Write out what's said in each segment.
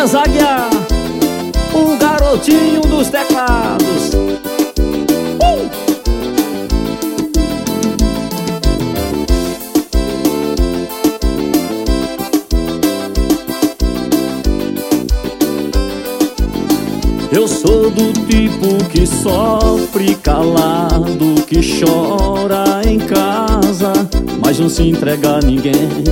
Elias Aguiar, o garotinho dos teclados. Eu sou do tipo que sofre calado, que chora em casa, mas não se entrega a ninguém.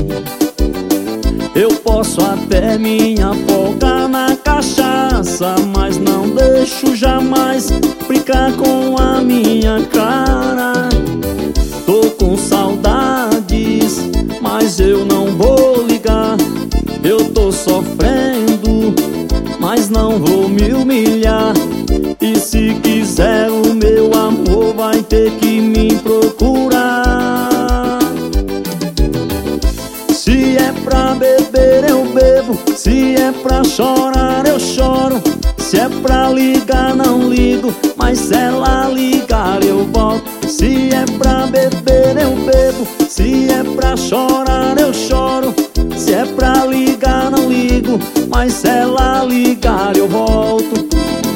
Eu posso até me afogar na cachaça, mas não deixo jamais brincar com a minha cara. Tô com saudades, mas eu não vou ligar. Eu tô sofrendo, mas não vou me humilhar. E se quiser o meu amor, vai ter que me procurar. Se é pra beber eu bebo, se é pra chorar eu choro, se é pra ligar não ligo, mas se ela ligar eu volto. Se é pra beber eu bebo, se é pra chorar eu choro, se é pra ligar não ligo, mas se ela ligar eu volto.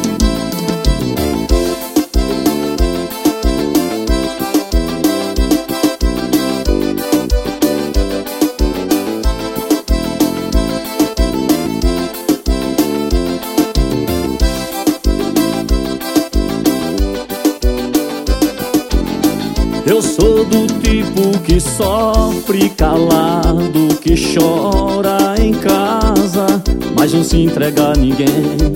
Eu sou do tipo que sofre calado, que chora em casa, mas não se entrega a ninguém.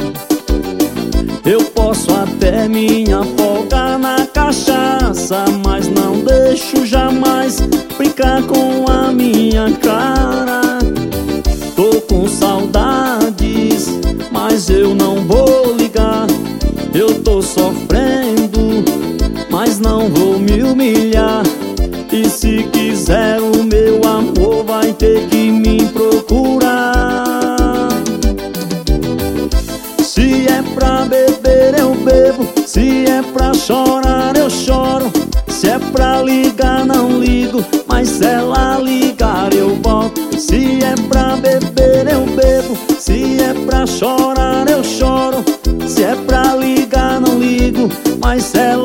Eu posso até me afogar na cachaça, mas não deixo jamais brincar com a minha cara. Tô com saudades, mas eu não vou ligar. Eu tô sofrendo, mas não vou me humilhar. E se quiser o meu amor, vai ter que me procurar. Se é pra beber eu bebo, se é pra chorar eu choro, se é pra ligar não ligo, mas se ela ligar eu volto. Se é pra beber eu bebo, se é pra chorar eu choro, se é pra ligar não ligo, mas se ela